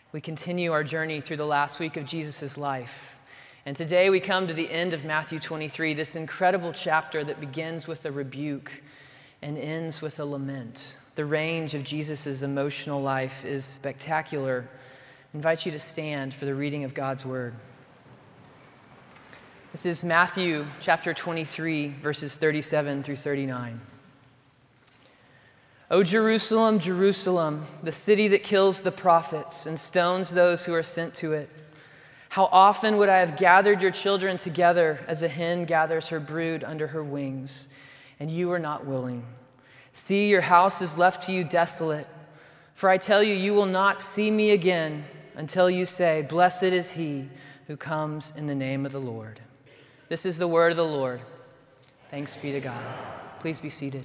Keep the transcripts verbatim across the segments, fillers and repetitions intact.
We continue our journey through the last week of Jesus' life. And today we come to the end of Matthew twenty-three, this incredible chapter that begins with a rebuke and ends with a lament. The range of Jesus' emotional life is spectacular. I invite you to stand for the reading of God's word. This is Matthew chapter twenty-three, verses thirty-seven through thirty-nine. O Jerusalem, Jerusalem, the city that kills the prophets and stones those who are sent to it. How often would I have gathered your children together as a hen gathers her brood under her wings, and you are not willing. See, your house is left to you desolate. For I tell you, you will not see me again until you say, blessed is he who comes in the name of the Lord. This is the word of the Lord. Thanks be to God. Please be seated.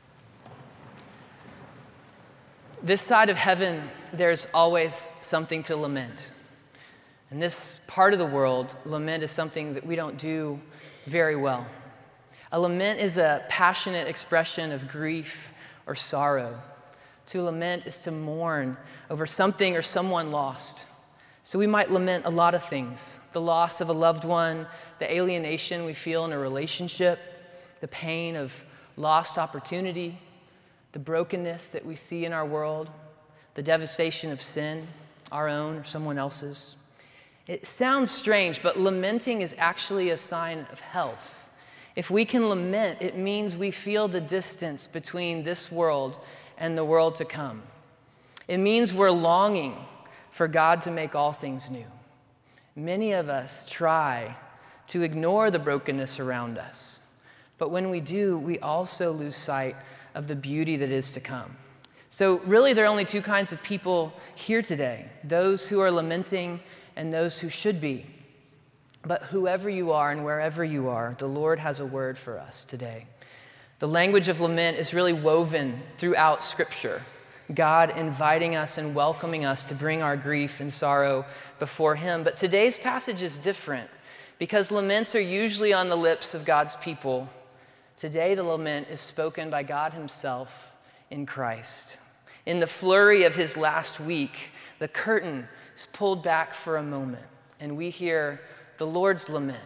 This side of heaven, there's always something to lament. In this part of the world, lament is something that we don't do very well. A lament is a passionate expression of grief or sorrow. To lament is to mourn over something or someone lost. So we might lament a lot of things: the loss of a loved one, the alienation we feel in a relationship, the pain of lost opportunity, the brokenness that we see in our world, the devastation of sin, our own or someone else's. It sounds strange, but lamenting is actually a sign of health. If we can lament, it means we feel the distance between this world and the world to come. It means we're longing for God to make all things new. Many of us try to ignore the brokenness around us, but when we do, we also lose sight of the beauty that is to come. So really, there are only two kinds of people here today: those who are lamenting and those who should be. But whoever you are and wherever you are, the Lord has a word for us today. The language of lament is really woven throughout Scripture. God inviting us and welcoming us to bring our grief and sorrow before Him. But today's passage is different because laments are usually on the lips of God's people. Today, the lament is spoken by God Himself in Christ. In the flurry of His last week, the curtain is pulled back for a moment, and we hear the Lord's lament.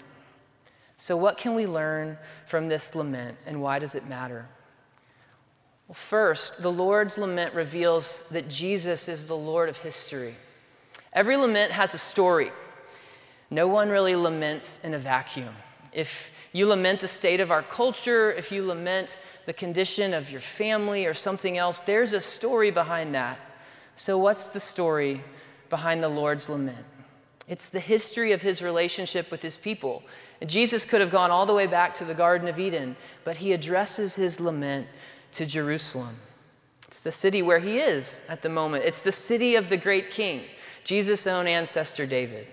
So what can we learn from this lament, and why does it matter? Well, first, the Lord's lament reveals that Jesus is the Lord of history. Every lament has a story. No one really laments in a vacuum. If you lament the state of our culture, if you lament the condition of your family or something else, there's a story behind that. So what's the story behind the Lord's lament? It's the history of His relationship with His people. And Jesus could have gone all the way back to the Garden of Eden, but He addresses His lament to Jerusalem. It's the city where He is at the moment. It's the city of the great king, Jesus' own ancestor David.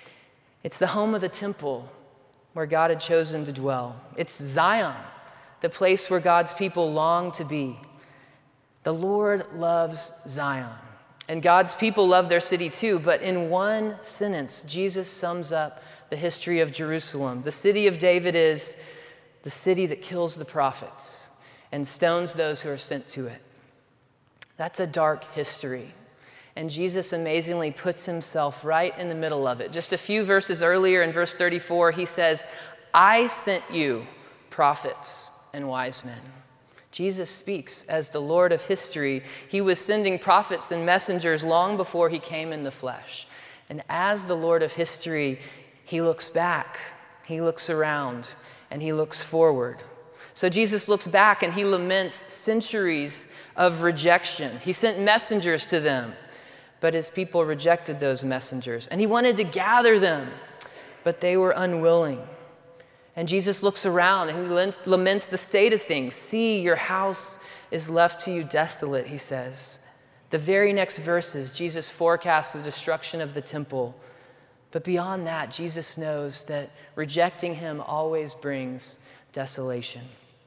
It's the home of the temple where God had chosen to dwell. It's Zion, the place where God's people long to be. The Lord loves Zion, and God's people love their city too, but in one sentence, Jesus sums up the history of Jerusalem. The city of David is the city that kills the prophets and stones those who are sent to it. That's a dark history. And Jesus amazingly puts Himself right in the middle of it. Just a few verses earlier, in verse thirty-four, He says, I sent you prophets and wise men. Jesus speaks as the Lord of history. He was sending prophets and messengers long before He came in the flesh. And as the Lord of history, He looks back, He looks around, and He looks forward. So Jesus looks back and He laments centuries of rejection. He sent messengers to them, but His people rejected those messengers. And He wanted to gather them, but they were unwilling. And Jesus looks around and He laments the state of things. See, your house is left to you desolate, He says. The very next verses, Jesus forecasts the destruction of the temple. But beyond that, Jesus knows that rejecting Him always brings desolation.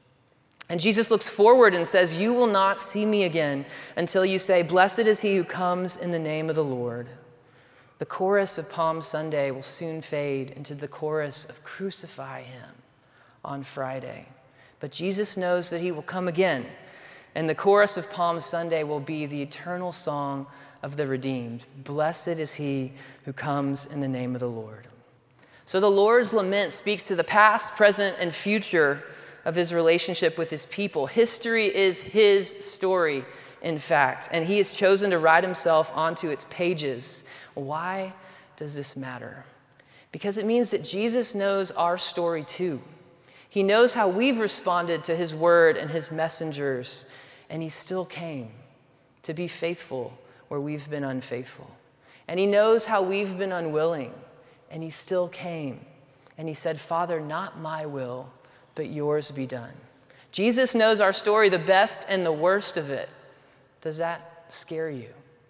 And Jesus looks forward and says, you will not see me again until you say, blessed is he who comes in the name of the Lord. The chorus of Palm Sunday will soon fade into the chorus of crucify Him on Friday. But Jesus knows that He will come again, and the chorus of Palm Sunday will be the eternal song of the redeemed. Blessed is he who comes in the name of the Lord. So the Lord's lament speaks to the past, present, and future of his relationship with his people. History is his story, in fact, and he has chosen to write himself onto its pages. Why does this matter? Because it means that Jesus knows our story too. He knows how we've responded to his word and his messengers, and he still came to be faithful where we've been unfaithful. And he knows how we've been unwilling, and he still came. And he said, Father, not my will, but yours be done. Jesus knows our story, the best and the worst of it. Does that scare you?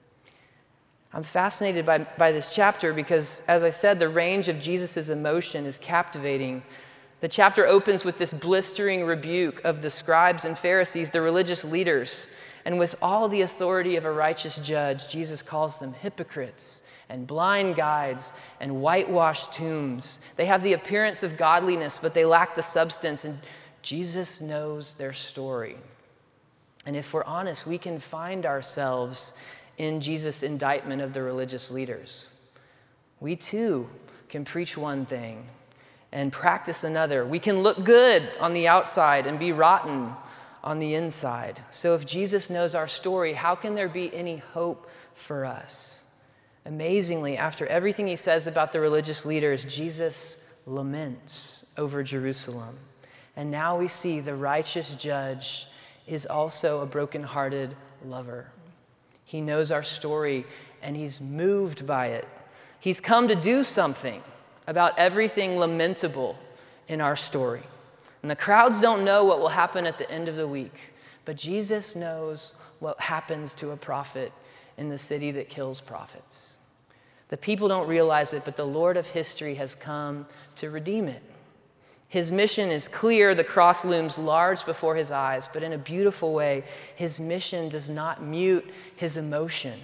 I'm fascinated by, by this chapter because, as I said, the range of Jesus' emotion is captivating. The chapter opens with this blistering rebuke of the scribes and Pharisees, the religious leaders. And with all the authority of a righteous judge, Jesus calls them hypocrites and blind guides and whitewashed tombs. They have the appearance of godliness, but they lack the substance. And Jesus knows their story. And if we're honest, we can find ourselves in Jesus' indictment of the religious leaders. We too can preach one thing and practice another. We can look good on the outside and be rotten on the inside. So if Jesus knows our story, how can there be any hope for us? Amazingly, after everything he says about the religious leaders, Jesus laments over Jerusalem. And now we see the righteous judge is also a brokenhearted lover. He knows our story, and he's moved by it. He's come to do something about everything lamentable in our story. And the crowds don't know what will happen at the end of the week, but Jesus knows what happens to a prophet in the city that kills prophets. The people don't realize it, but the Lord of history has come to redeem it. His mission is clear. The cross looms large before his eyes, but in a beautiful way, his mission does not mute his emotion.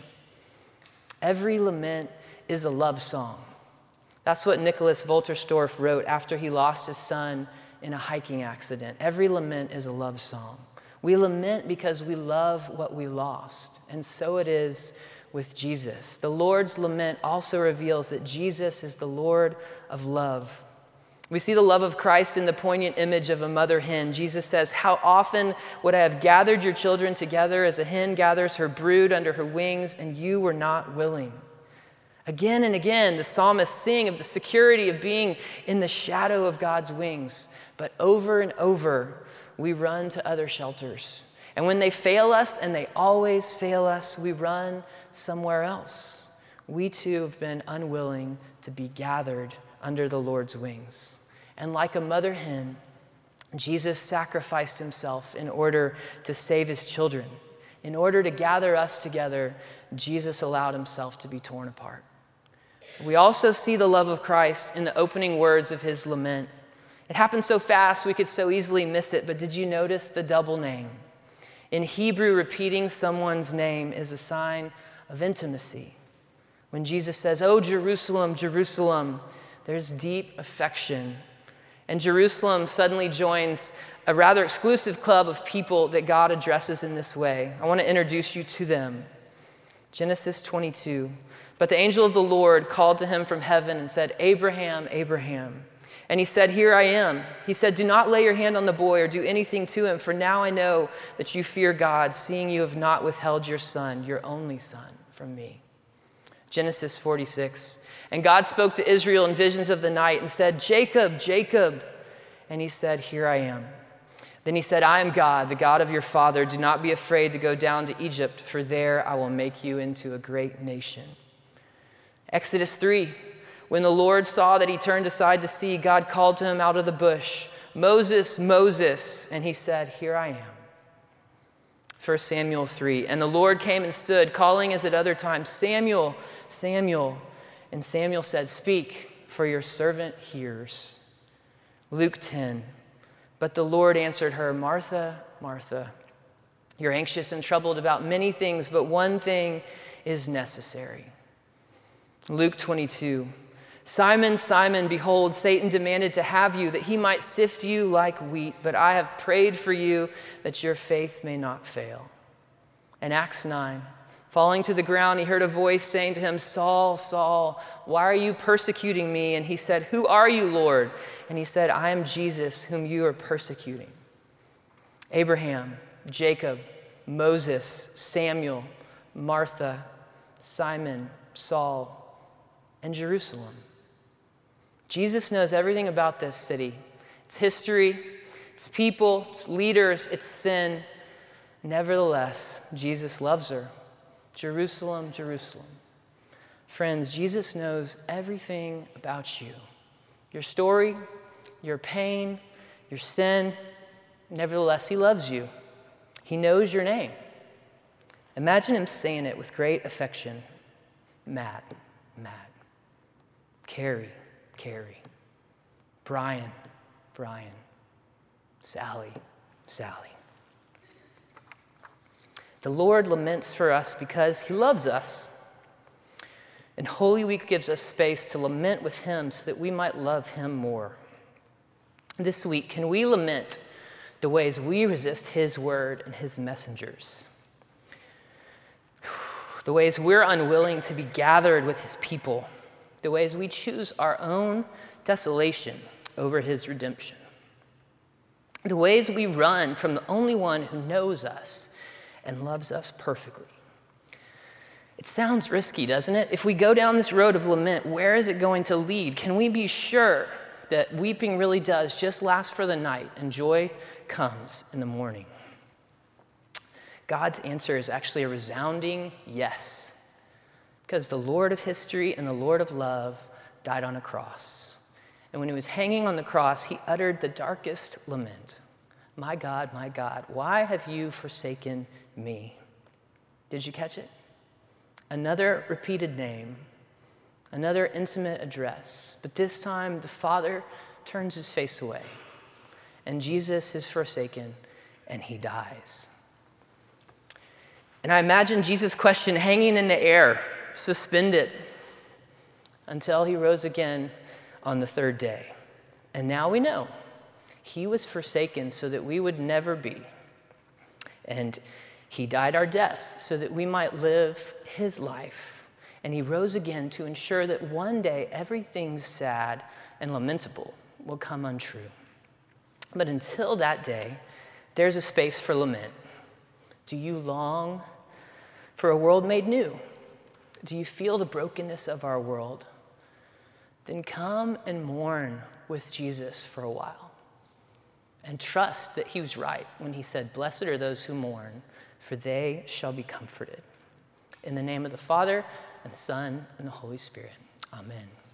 Every lament is a love song. That's what Nicholas Wolterstorff wrote after he lost his son in a hiking accident. Every lament is a love song. We lament because we love what we lost, and so it is with Jesus. The Lord's lament also reveals that Jesus is the Lord of love. We see the love of Christ in the poignant image of a mother hen. Jesus says, "How often would I have gathered your children together as a hen gathers her brood under her wings, and you were not willing." Again and again, the psalmists sing of the security of being in the shadow of God's wings. But over and over, we run to other shelters. And when they fail us, and they always fail us, we run somewhere else. We too have been unwilling to be gathered under the Lord's wings. And like a mother hen, Jesus sacrificed himself in order to save his children. In order to gather us together, Jesus allowed himself to be torn apart. We also see the love of Christ in the opening words of his lament. It happened so fast we could so easily miss it, but did you notice the double name? In Hebrew, repeating someone's name is a sign of intimacy. When Jesus says, "Oh, Jerusalem, Jerusalem," there's deep affection. And Jerusalem suddenly joins a rather exclusive club of people that God addresses in this way. I want to introduce you to them. Genesis twenty-two. But the angel of the Lord called to him from heaven and said, "Abraham, Abraham." And he said, "Here I am." He said, "Do not lay your hand on the boy or do anything to him, for now I know that you fear God, seeing you have not withheld your son, your only son, from me." Genesis forty-six. And God spoke to Israel in visions of the night and said, "Jacob, Jacob." And he said, "Here I am." Then he said, "I am God, the God of your father. Do not be afraid to go down to Egypt, for there I will make you into a great nation." Exodus three. When the Lord saw that he turned aside to see, God called to him out of the bush, "Moses, Moses." And he said, "Here I am." First Samuel three. And the Lord came and stood, calling as at other times, "Samuel, Samuel." And Samuel said, "Speak, for your servant hears." Luke ten. But the Lord answered her, "Martha, Martha, you're anxious and troubled about many things, but one thing is necessary." Luke twenty-two. "Simon, Simon, behold, Satan demanded to have you, that he might sift you like wheat, but I have prayed for you that your faith may not fail." And Acts nine. Falling to the ground, he heard a voice saying to him, "Saul, Saul, why are you persecuting me?" And he said, "Who are you, Lord?" And he said, "I am Jesus, whom you are persecuting." Abraham, Jacob, Moses, Samuel, Martha, Simon, Saul, and Jerusalem. Jesus knows everything about this city, its history, its people, its leaders, its sin. Nevertheless, Jesus loves her. Jerusalem, Jerusalem. Friends, Jesus knows everything about you. Your story, your pain, your sin. Nevertheless, he loves you. He knows your name. Imagine him saying it with great affection. Matt, Matt. Carrie, Carrie. Brian, Brian. Sally, Sally. The Lord laments for us because he loves us. And Holy Week gives us space to lament with him so that we might love him more. This week, can we lament the ways we resist his word and his messengers? The ways we're unwilling to be gathered with his people. The ways we choose our own desolation over his redemption. The ways we run from the only one who knows us and loves us perfectly. It sounds risky, doesn't it? If we go down this road of lament, where is it going to lead? Can we be sure that weeping really does just last for the night and joy comes in the morning? God's answer is actually a resounding yes, because the Lord of history and the Lord of love died on a cross. And when he was hanging on the cross, he uttered the darkest lament. "My God, my God, why have you forsaken me?" Did you catch it? Another repeated name, another intimate address, but this time the Father turns his face away, and Jesus is forsaken, and he dies. And I imagine Jesus' question hanging in the air, suspended, until he rose again on the third day. And now we know he was forsaken so that we would never be. And he died our death so that we might live his life. And he rose again to ensure that one day everything sad and lamentable will come untrue. But until that day, there's a space for lament. Do you long for a world made new? Do you feel the brokenness of our world? Then come and mourn with Jesus for a while. And trust that he was right when he said, "Blessed are those who mourn, for they shall be comforted." In the name of the Father, and the Son, and the Holy Spirit. Amen.